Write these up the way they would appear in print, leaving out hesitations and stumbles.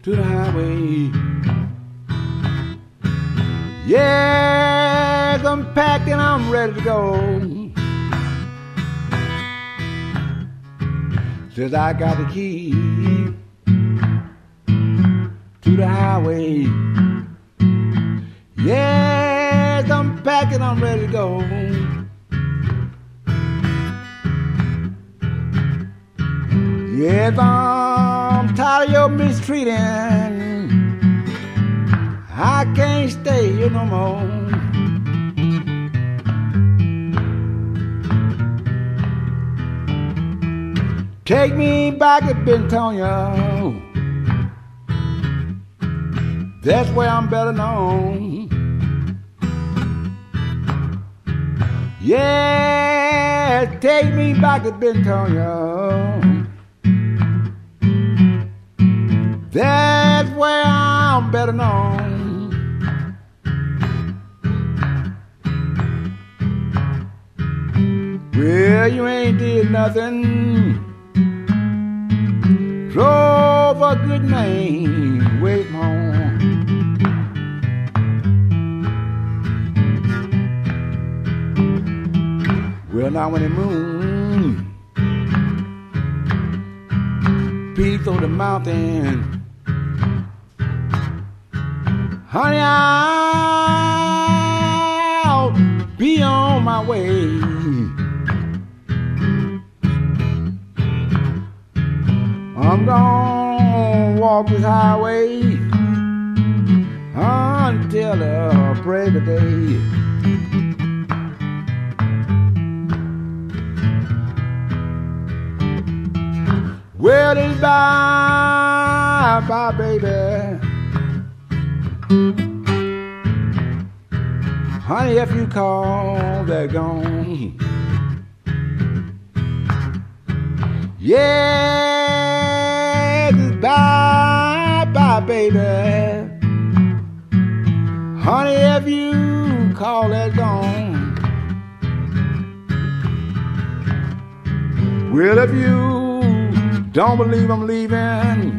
to the highway. Yes, I'm packed and I'm ready to go. Says I got the key to the highway. Yes, I'm packed and I'm ready to go. Yes, I'm tired of your mistreating. I can't stay here no more. Take me back to Bentonia. That's where I'm better known. Yeah, take me back to Bentonia. That's where I'm better known. Well, you ain't did nothing. Drove a good man way from home. Well, now when the moon peeks on the mountain, honey, I'll be on my way. I'm gonna walk this highway until the break of day. Well, it's bye, bye, baby. Honey, if you call, they're gone. Yeah, bye, bye, baby. Honey, if you call, they're gone. Well, if you don't believe I'm leaving,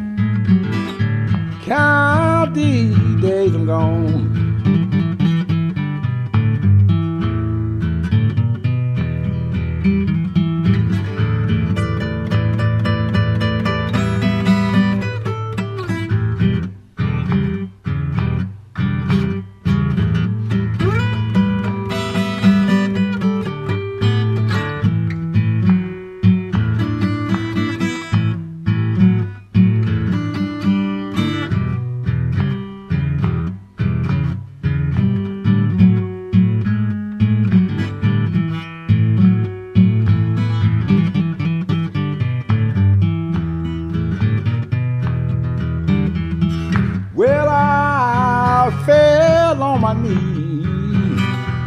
count these days I'm gone. Well, I fell on my knees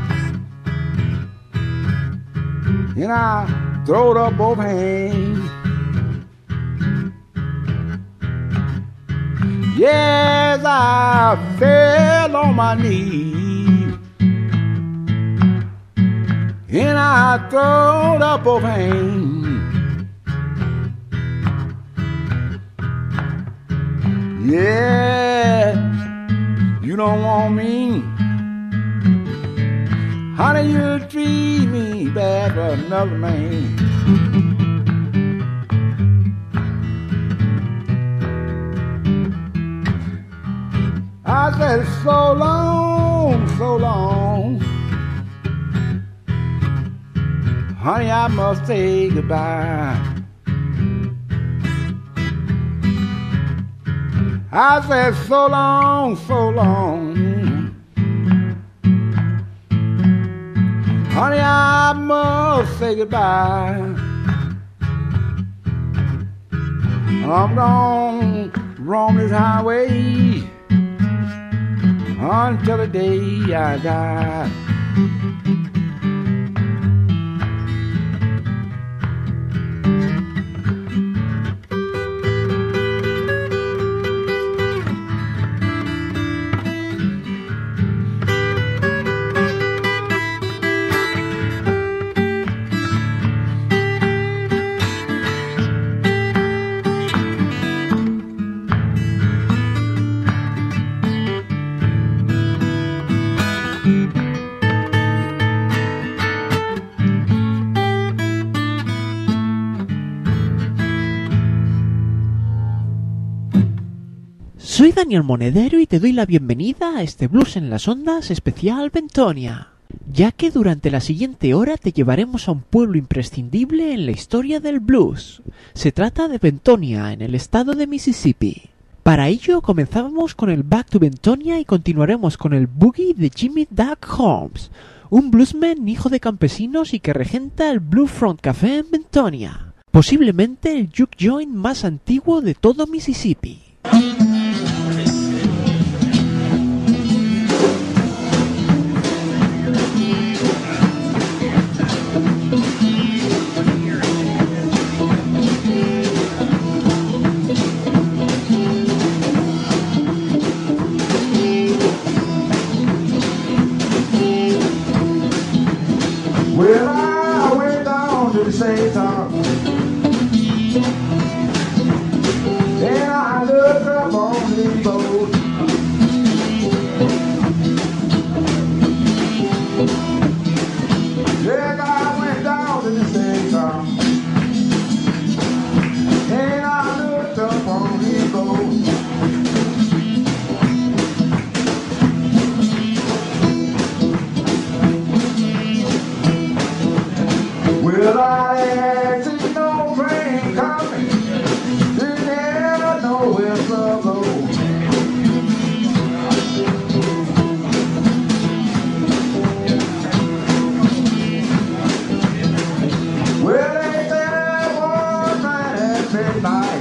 and I throwed up both hands. Yes, I fell on my knees and I throwed up both hands. Yeah, you don't want me. Honey, you treat me bad for another man. I said so long, so long. Honey, I must say goodbye. I said so long, so long. Honey, I must say goodbye. I'm gonna roam this highway until the day I die. Soy Daniel Monedero y te doy la bienvenida a este Blues en las Ondas especial Bentonia, ya que durante la siguiente hora te llevaremos a un pueblo imprescindible en la historia del blues. Se trata de Bentonia, en el estado de Mississippi. Para ello comenzamos con el Back to Bentonia y continuaremos con el Boogie de Jimmy Duck Holmes, un bluesman hijo de campesinos y que regenta el Blue Front Café en Bentonia, posiblemente el juke joint más antiguo de todo Mississippi. Well, I went down to the same town, and I looked up on the boat. Yes, I went down to the same town, and I looked up on the boat. Well, I ain't seen no train coming, didn't ever know where to go. Well, they said there was night at midnight.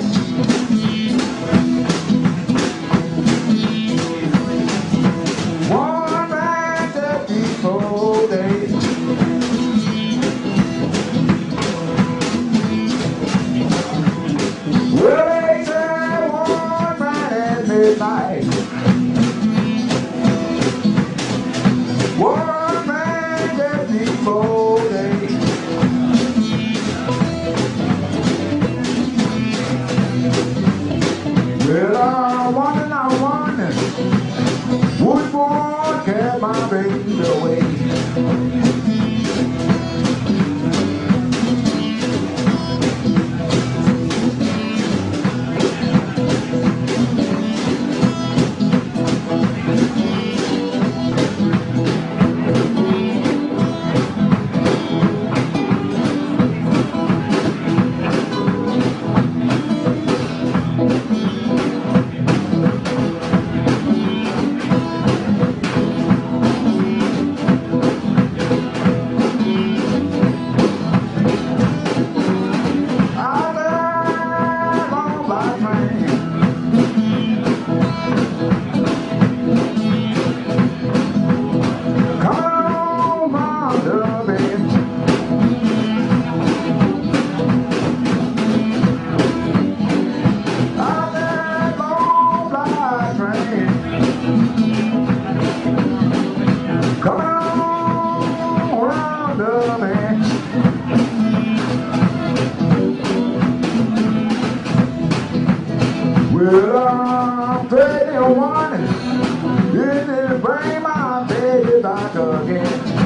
One night that before day. Well, they said one night at midnight. One night that before day. Well, I'm wondering, which one kept my baby away? Well, I'm pretty one. This is bring my baby back again.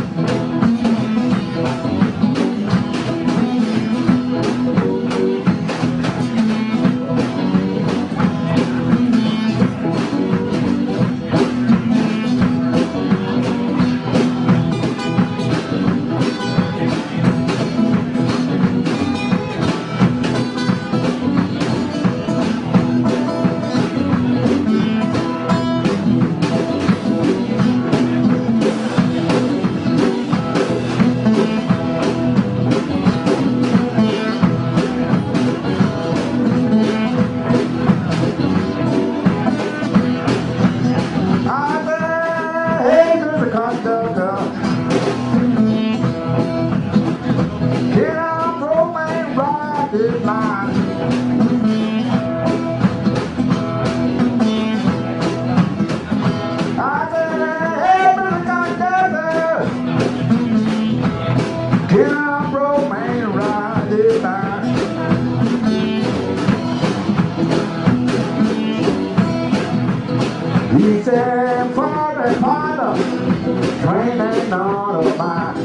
He said, for the father, training on a bike.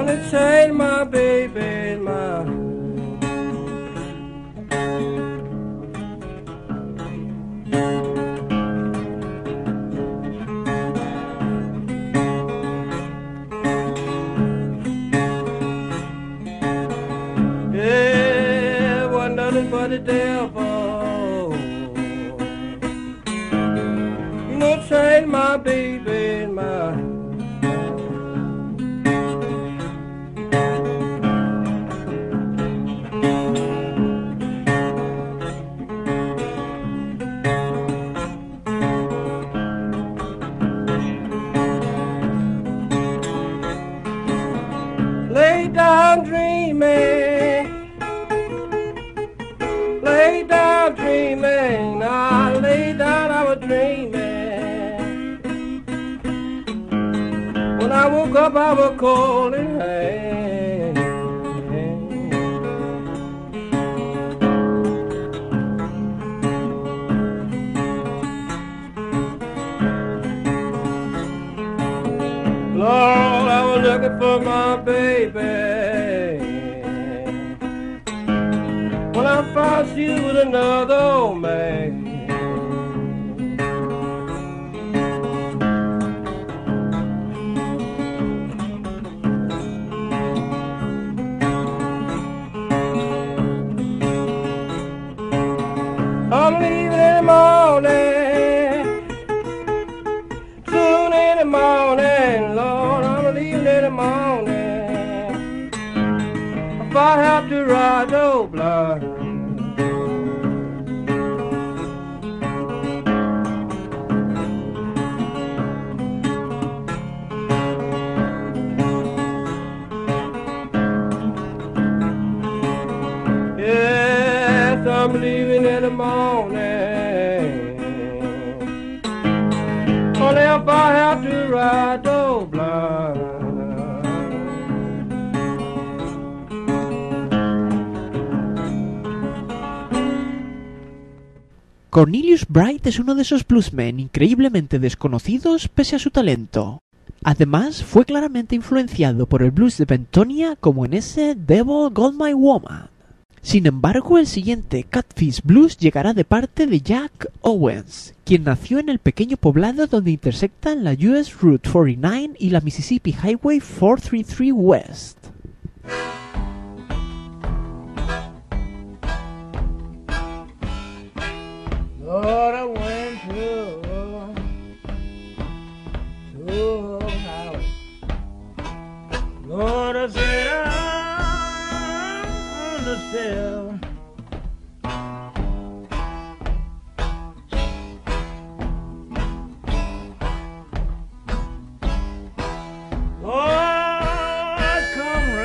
to change my baby mind. Yeah, wasn't nothing but the devil. You know, change my baby mind. Lay down dreaming, lay down dreaming, I lay down, I was dreaming. When I woke up, I was cold and rain. Lord, I was looking for my baby. When I found she was another old man. I'm leaving in the morning, soon in the morning, Lord, I'm leaving in the morning. If I have to ride the block. Yes, I'm leaving in the morning. Only if I have to ride the block. Cornelius Bright es uno de esos bluesmen increíblemente desconocidos pese a su talento. Además, fue claramente influenciado por el blues de Bentonia como en ese Devil Got My Woman. Sin embargo, el siguiente Catfish Blues llegará de parte de Jack Owens, quien nació en el pequeño poblado donde intersectan la US Route 49 y la Mississippi Highway 433 West. Lord, I went to Ohio. Lord, I said I understand. Lord, I come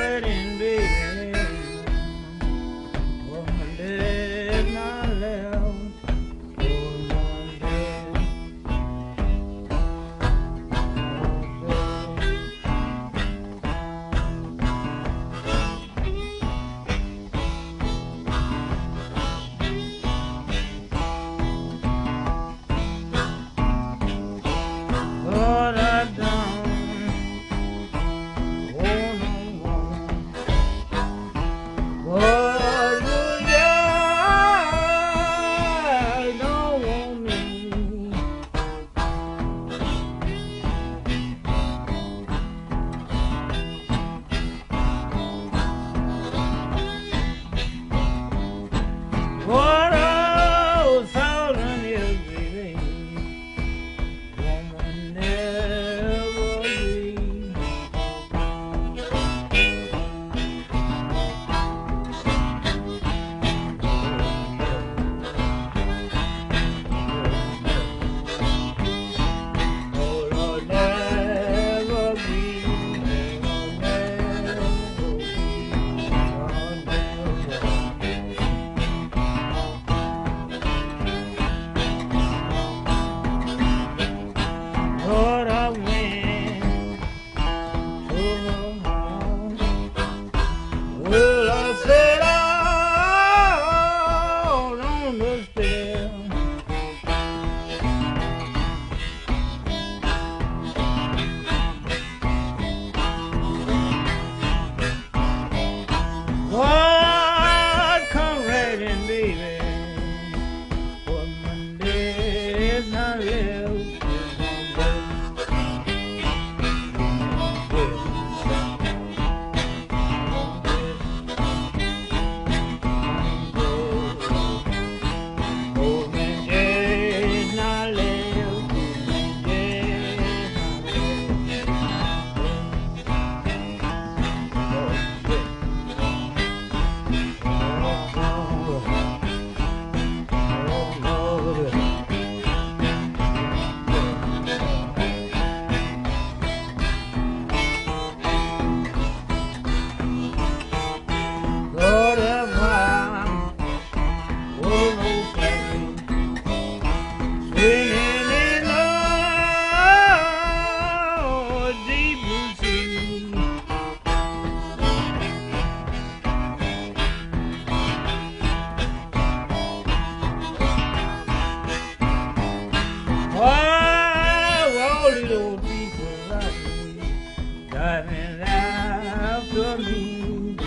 driving after me,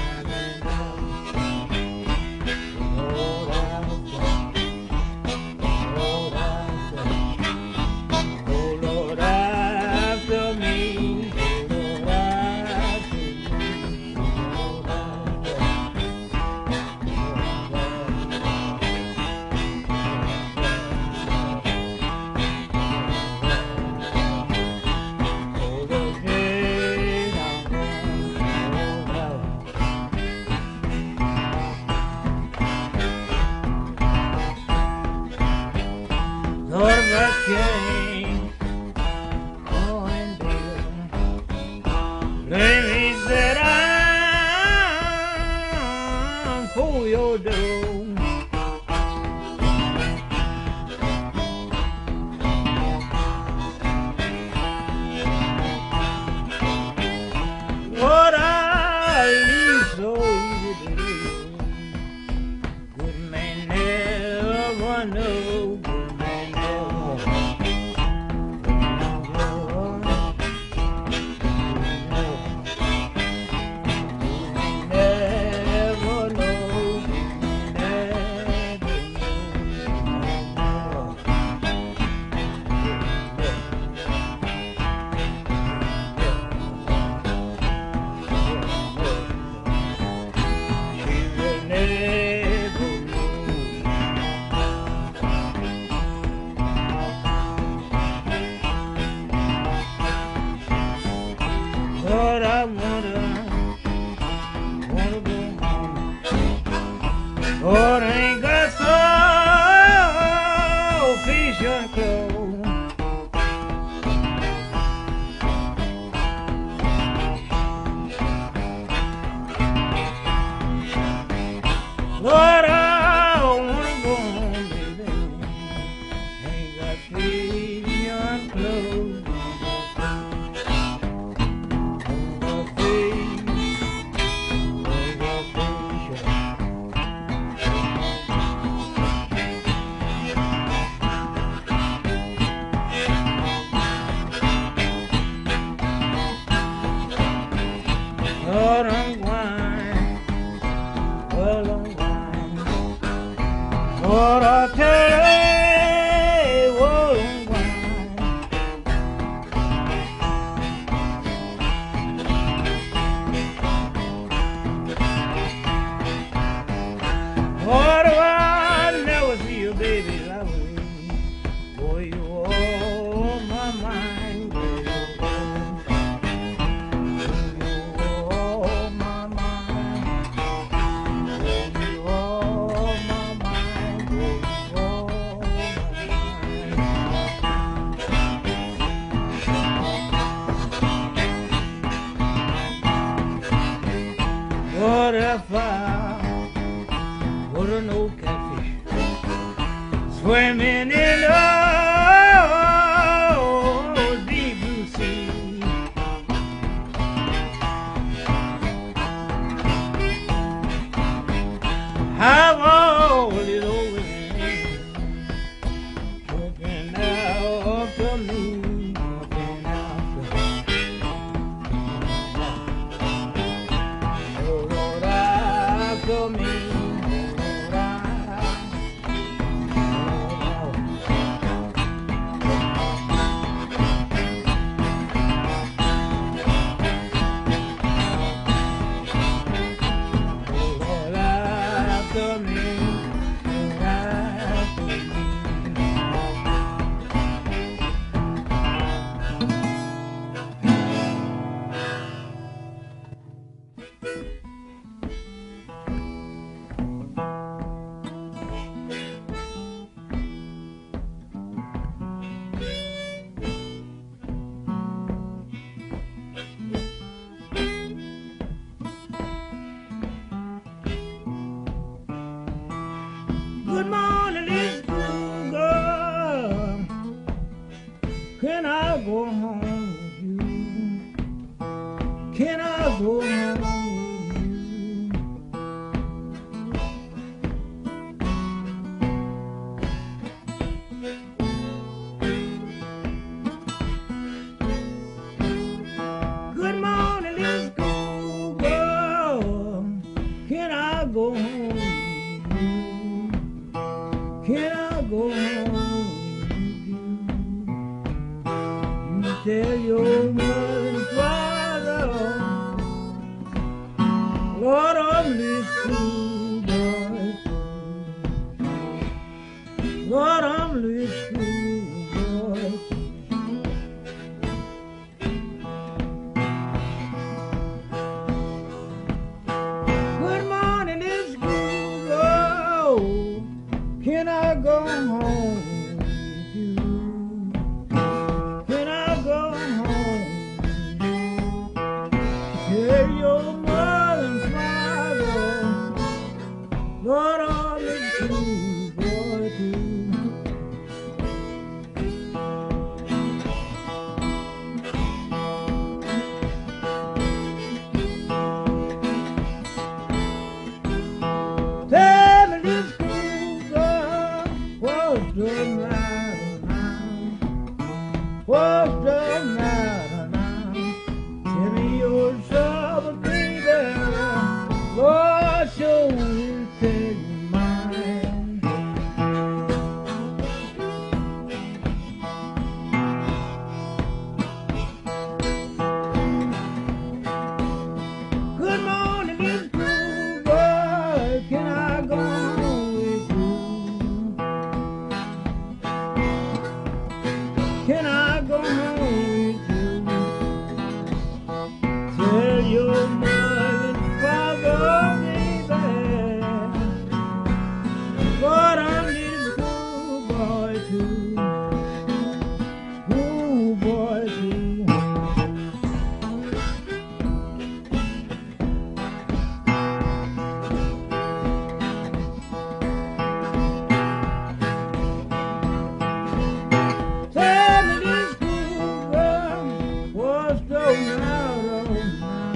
Lord, oh Lord, after me, Lord, after me, Lord, Lord, I came, oh, and let me sit down for your door. Lord, I leave so easy to you. Good man never know. Good man never know. Lord, I wanna go home. Lord, I ain't got sufficient clothes. Lord, I wanna go home, baby. Ain't got sufficient clothes. Lord, I'm blind. Well, I'm blind. Lord, I tell you, well, I'm blind. Lord, if I never see you, baby, lovely. Boy, you on my mind, girl. What if I would have no catfish swimming in the deep blue sea? Have all it over me, looking out for me, looking out for me. Oh Lord, after me, oh Lord, after me, oh after me. Good morning, little school girl. Can I go home with you? Can I go home with you? Good morning. tell your mother and father, Lord, all is true, boy, too. Tell me this cool girl, what's the matter now? What's the matter now? Tell me your trouble, baby. Lord, sure will tell you mine. Good morning, Miss Cool Girl. Can I go home with you? Can I go home with you? Tell your mother and father, baby, Lord, I'm this cool boy too. Cool boy too. Tell me this cool girl, what's the matter now?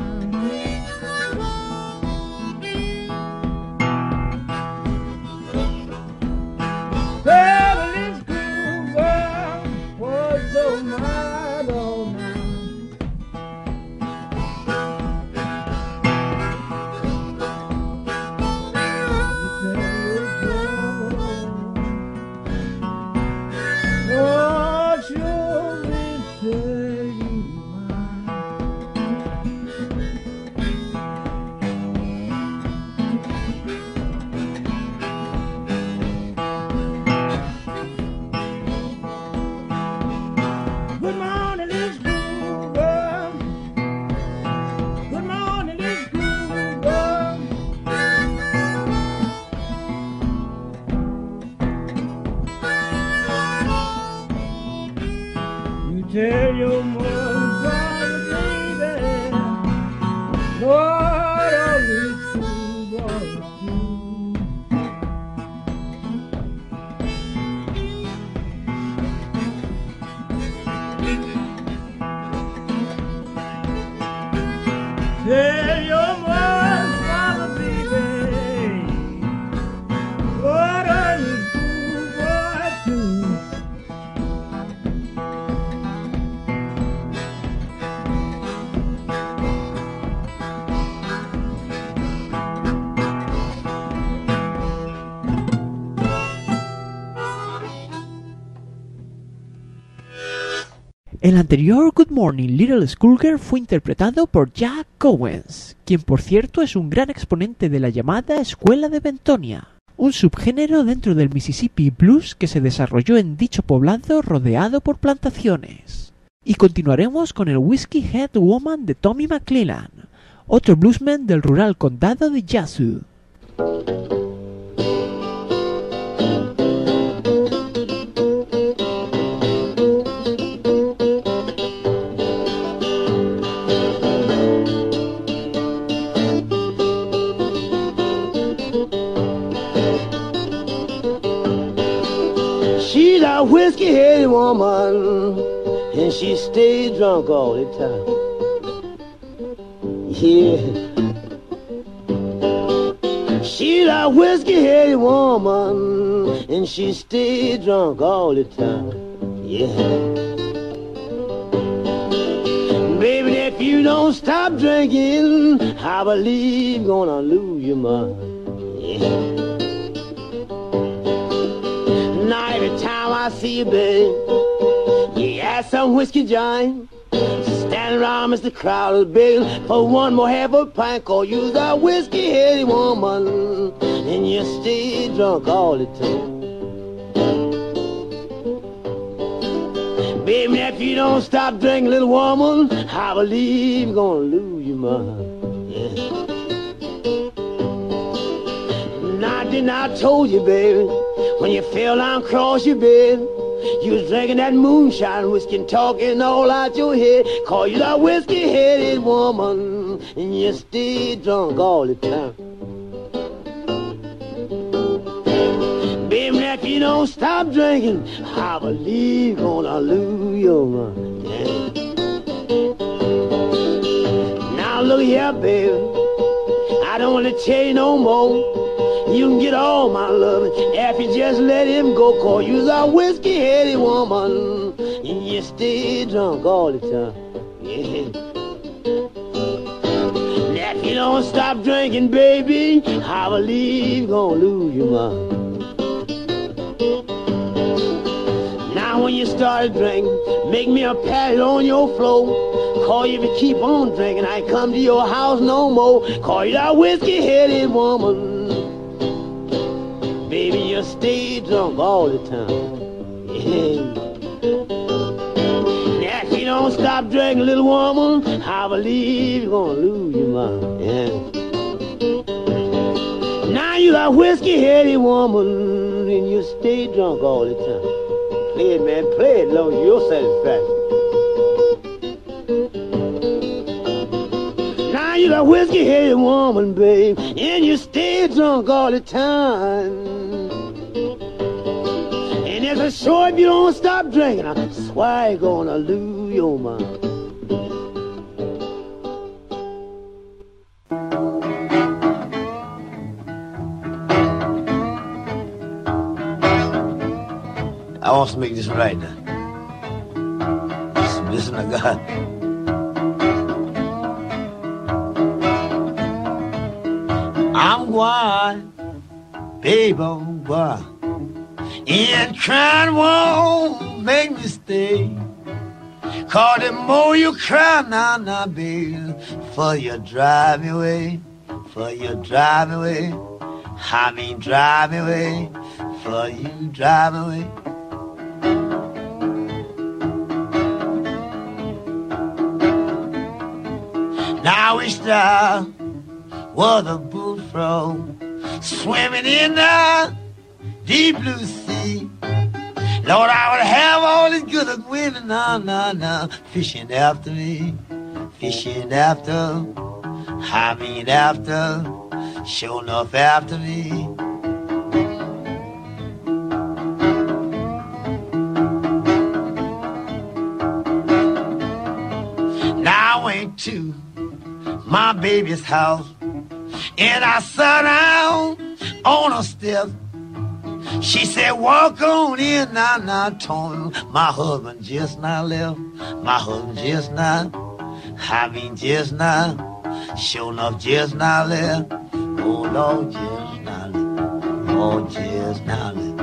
Tell me this cool girl, what's the matter now? Oh, sure will tell you mine. Good morning, this cool girl. Good morning, this cool girl. You tell your mother and father, baby, Lord, all these cool boys too. Tell your mother and father, baby, Lord, all these cool boys too. El anterior Good Morning Little Schoolgirl fue interpretado por Jack Cowens, quien por cierto es un gran exponente de la llamada Escuela de Bentonia, un subgénero dentro del Mississippi Blues que se desarrolló en dicho poblado rodeado por plantaciones. Y continuaremos con el Whiskey Head Woman de Tommy McClellan, otro bluesman del rural condado de Yazoo. She's a whiskey-headed woman, and she stays drunk all the time. Yeah. She's a whiskey-headed woman, and she stays drunk all the time. Yeah. Baby, if you don't stop drinking, I believe you're gonna lose your mind. Yeah. Now every time I see you, babe, you ask some whiskey giant, stand around Mr. Crowder begging for one more half a pint, 'cause you're a whiskey-headed woman, and you stay drunk all the time. Baby, if you don't stop drinking, little woman, I believe you're gonna lose your mind. Yeah. Now, didn't I told you, baby, when you fell down across your bed, You was drinking that moonshine whiskey and talking all out your head. Call you that whiskey-headed woman, and you stay drunk all the time. Baby, if you don't stop drinking, I believe gonna lose your mind. Yeah. Now look here, baby, I don't want to tell you no more. You can get all my love if you just let him go. Cause you's a whiskey-headed woman, and you stay drunk all the time. Yeah. Now if you don't stop drinking, baby, I believe gonna lose your mind. Now when you started drinking, make me a patty on your floor. Call you if you keep on drinking, I ain't come to your house no more. Call you that whiskey-headed woman, baby, you stay drunk all the time. Yeah. Now if you don't stop drinking, little woman, I believe you're gonna lose your mind. Yeah. Now you that whiskey-headed woman, and you stay drunk all the time. Play it, man, play it, long as your satisfaction. Now you that whiskey-headed woman, babe, and you stay drunk all the time. And it's a sure if you don't stop drinking, I swear you're gonna lose your mind. I want to make this right now. Listen to God. I'm going, baby, boy, and crying won't make me stay. Cause the more you cry now, baby, for you drive me away, for you drive me away. I mean drive me away, for you drive me away. Now I wish there was a bullfrog swimming in the deep blue sea. Lord, I would have all these good women now, fishing after me, fishing after, I mean after, sure enough after me. Now I went to my baby's house, and I sat down on a step. She said, walk on in now, told him, my husband just now left, my husband just now, I mean just now, sure enough just now left, oh Lord, just now left, oh just now left.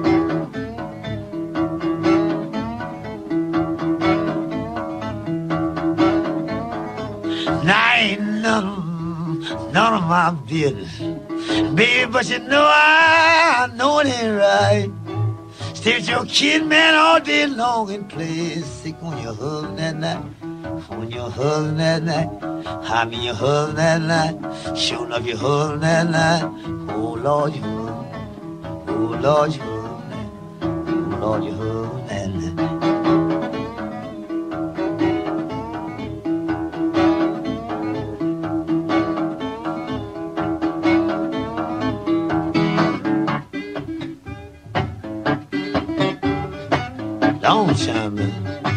Now ain't none of my business, baby, but you know I know it ain't right. Stay with your kid, man, all day long and play sick on your husband that night, on your husband that night, I mean your husband that night, sure enough your husband that night, oh Lord your husband, oh Lord your husband, oh Lord your husband that night. Don't chime in.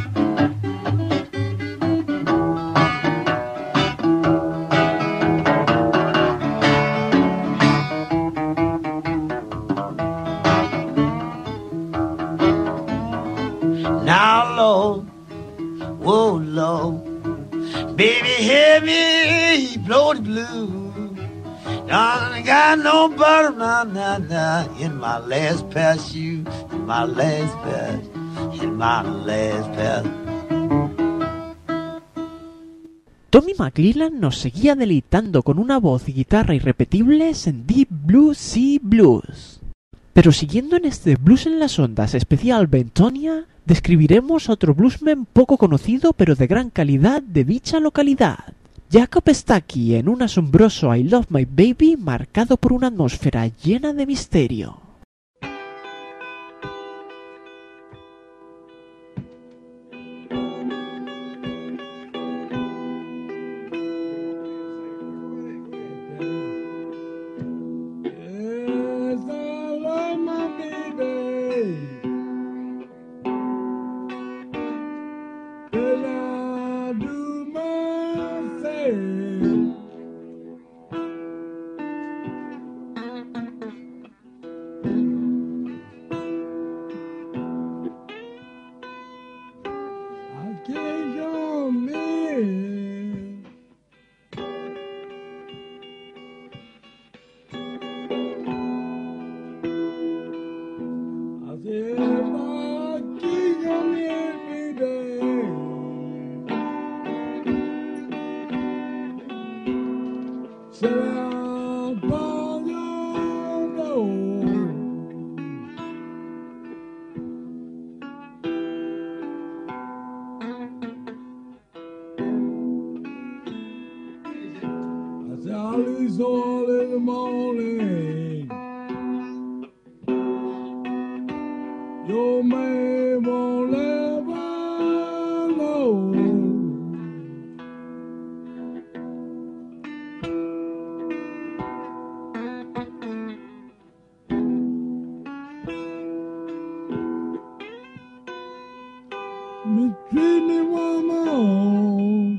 Now, Lord, whoa, Lord, baby, hear me blow the blue. I ain't got no butter now, in my last pair of shoes, in my last pair. Tommy McClelland nos seguía deleitando con una voz y guitarra irrepetibles en Deep Blue Sea Blues. Pero siguiendo en este Blues en las Ondas especial Bentonia, describiremos a otro bluesman poco conocido pero de gran calidad de dicha localidad. Jacob Stackey en un asombroso I Love My Baby marcado por una atmósfera llena de misterio. Charlie's all in the morning. Your man won't ever know. Mistreat me one more.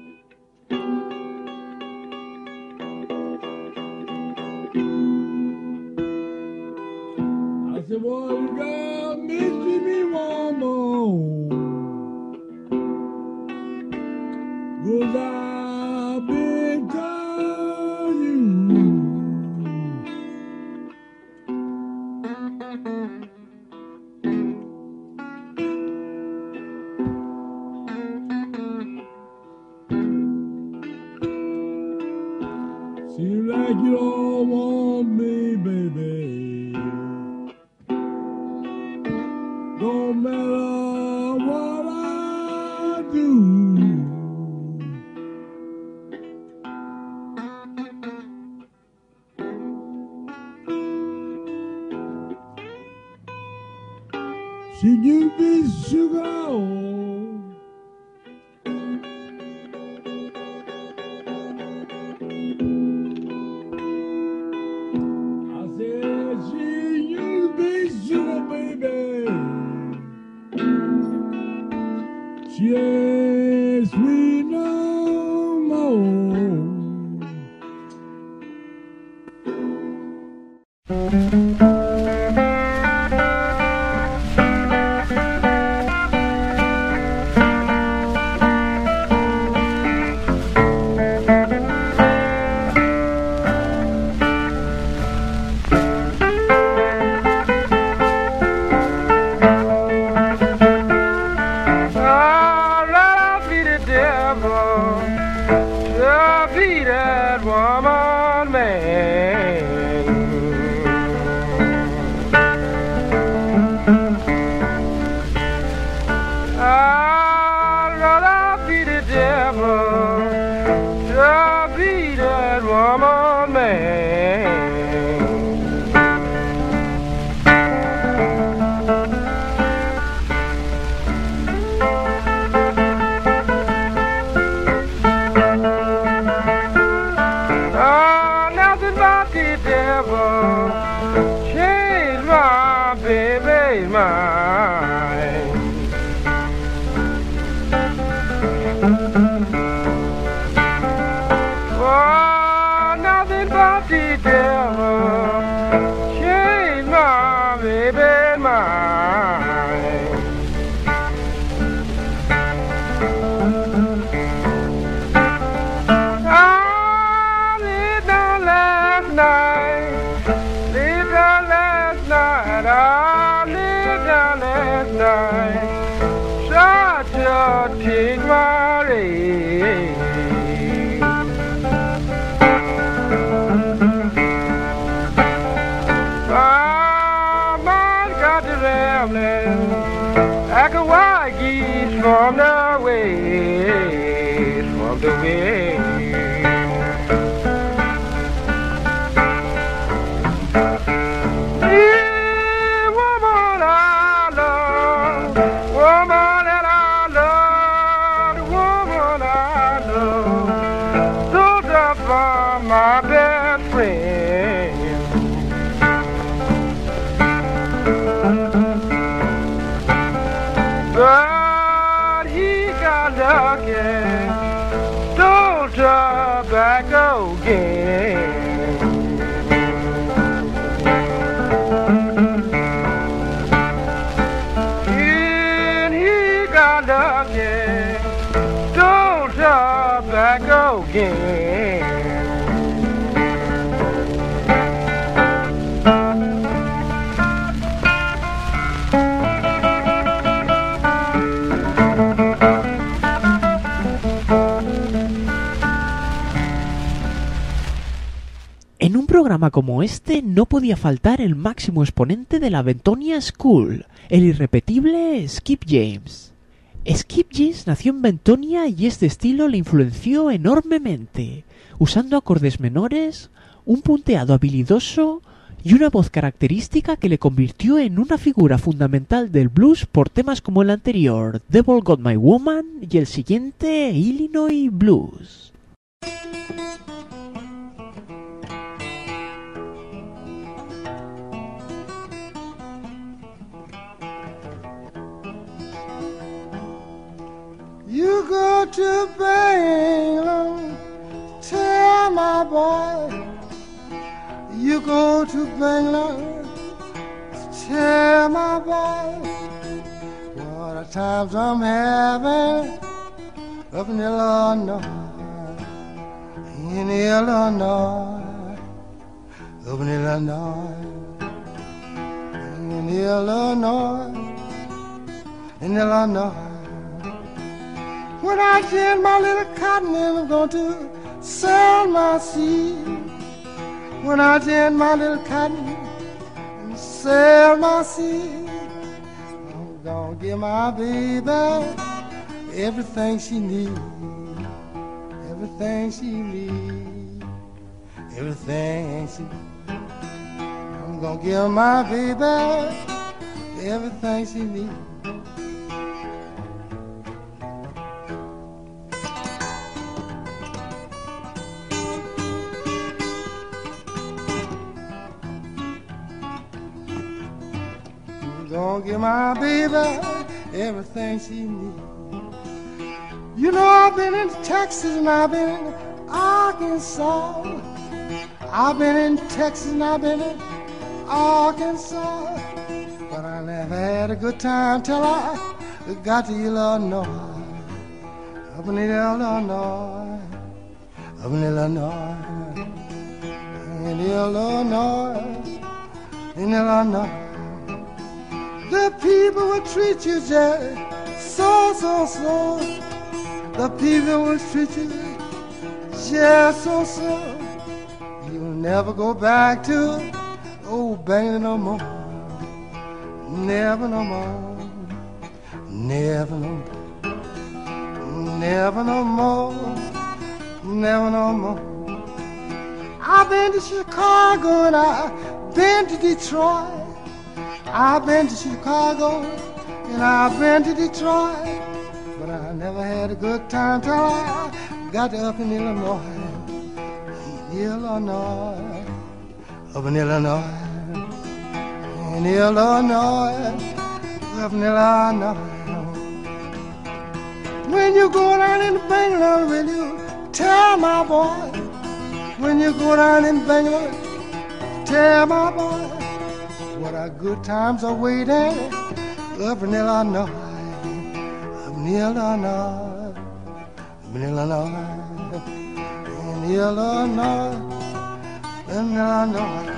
I said, well, you got mistreat me one more. 'Cause I've been telling you. Seems like you don't want me, baby. Don't matter what I do. She give me sugar. I said she used to be sugar, baby. She ain't sweet no more. En un programa como este no podía faltar el máximo exponente de la Bentonia School, el irrepetible Skip James. Skip James nació en Bentonia y este estilo le influenció enormemente, usando acordes menores, un punteado habilidoso y una voz característica que le convirtió en una figura fundamental del blues por temas como el anterior, Devil Got My Woman, y el siguiente, Illinois Blues. You go to Bangalore, tell my boy. You go to Bangalore, tell my boy what the times I'm having up in Illinois, in Illinois, up in Illinois, in Illinois, in Illinois. When I get my little cotton and I'm going to sell my seed. When I get my little cotton and sell my seed, I'm gonna give my baby everything she needs, everything she needs, everything she needs. I'm gonna give my baby everything she needs. Gonna give my baby everything she needs. You know I've been in Texas and I've been in Arkansas. I've been in Texas and I've been in Arkansas. But I never had a good time till I got to Illinois. Up in Illinois, up in Illinois, in Illinois, in Illinois. The people will treat you just so. The people will treat you just so. You'll never go back to old Bangor no more. Never no more. Never no more. Never no more. Never no more. I've been to Chicago and I've been to Detroit. I've been to Chicago and I've been to Detroit, but I never had a good time till I got up in Illinois, Illinois, up in Illinois, in Illinois, up in Illinois. When you go down in Bangalore, will you tell my boy? When you go down in Bangalore, tell my boy what our good times are waiting up in Illinois, up in Illinois, up in Illinois, in Illinois, in Illinois.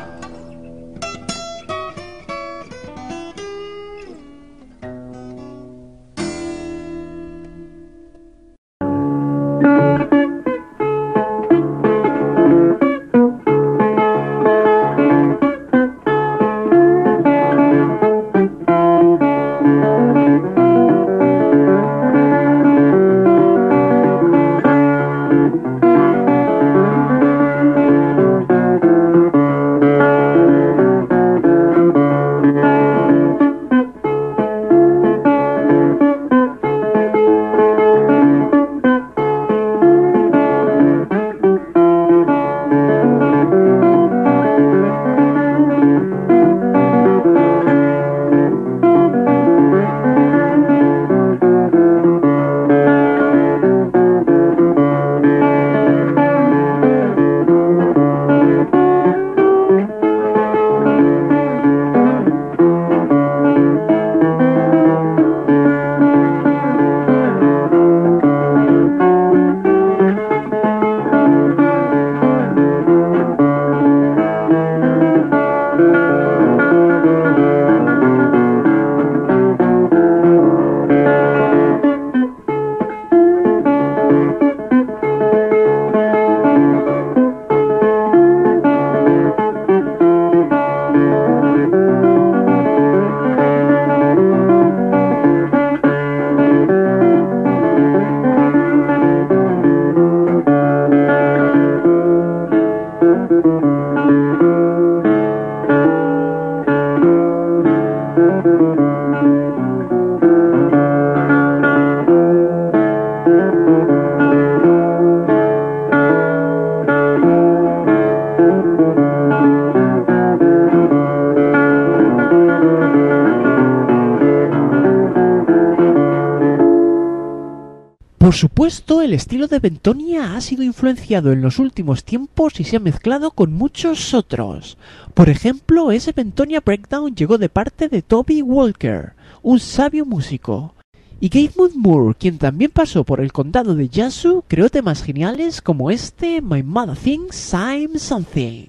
Por supuesto, el estilo de Bentonia ha sido influenciado en los últimos tiempos y se ha mezclado con muchos otros. Por ejemplo, ese Bentonia Breakdown llegó de parte de Toby Walker, un sabio músico. Y Gatewood Moore, quien también pasó por el condado de Yazoo, creó temas geniales como este My Mother Thinks I'm Something.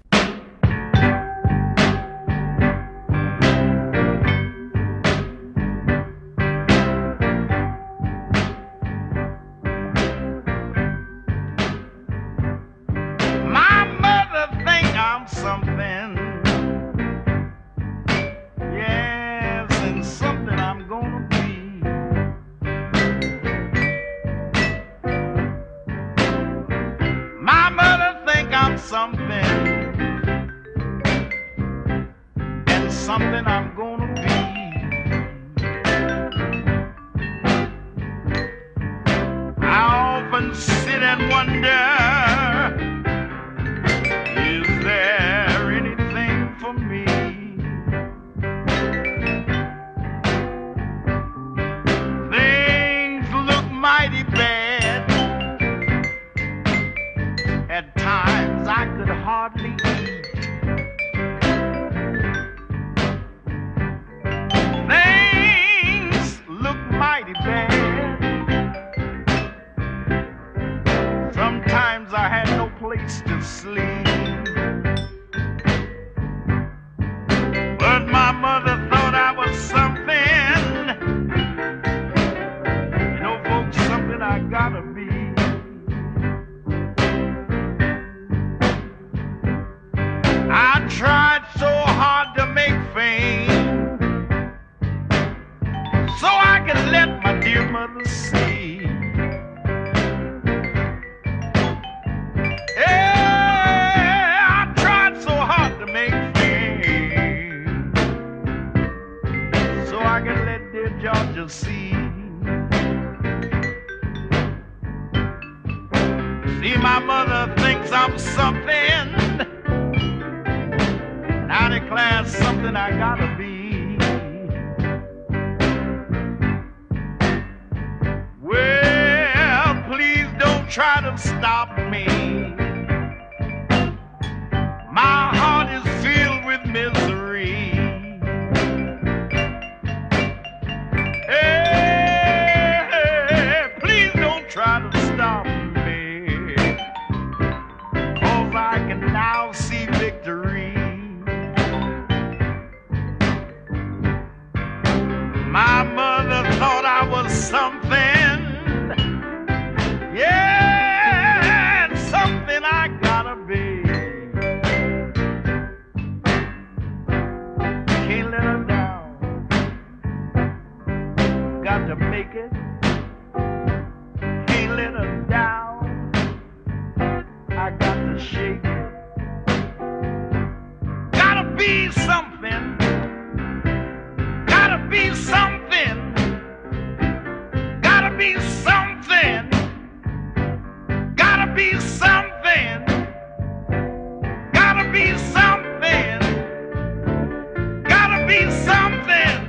Something I'm gonna be. I often sit and wonder, is there anything for me? Things look mighty bad. At times I could hardly eat. Mighty bad. Sometimes I had no place to sleep, but my mother thought I was something. You know, folks, something I gotta be. I tried so hard to make fame, so I can let my dear mother see. Yeah, I tried so hard to make fame, so I can let dear Georgia see. See, my mother thinks I'm something, and I declare something I gotta be. Try to stop me. My heart is filled with misery. Hey, please don't try to stop me, 'cause I can now see victory. My mother thought I was something. Yeah, something I gotta be. Can't let her down. Got to make it. Can't let her down. I got to shake it. Gotta be something. Gotta be something. Gotta be something. Gotta be something. Gotta be something. Gotta be something.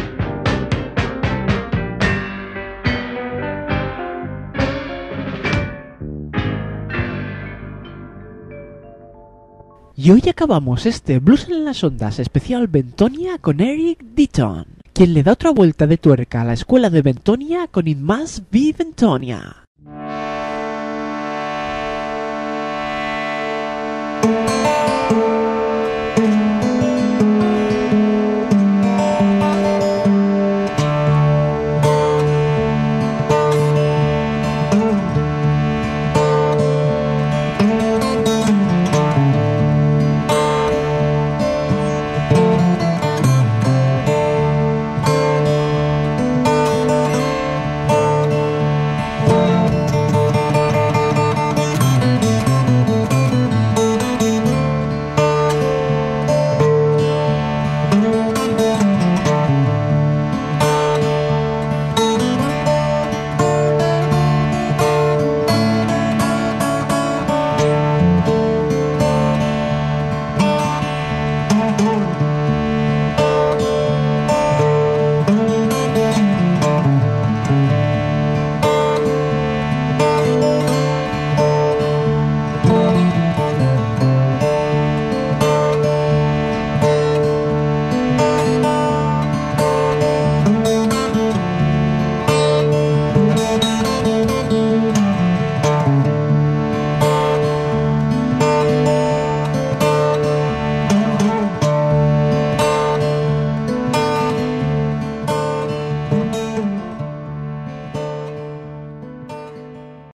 Y hoy acabamos este Blues en las Ondas especial Bentonia con Eric Deaton, quien le da otra vuelta de tuerca a la escuela de Bentonia con It Must Be Bentonia.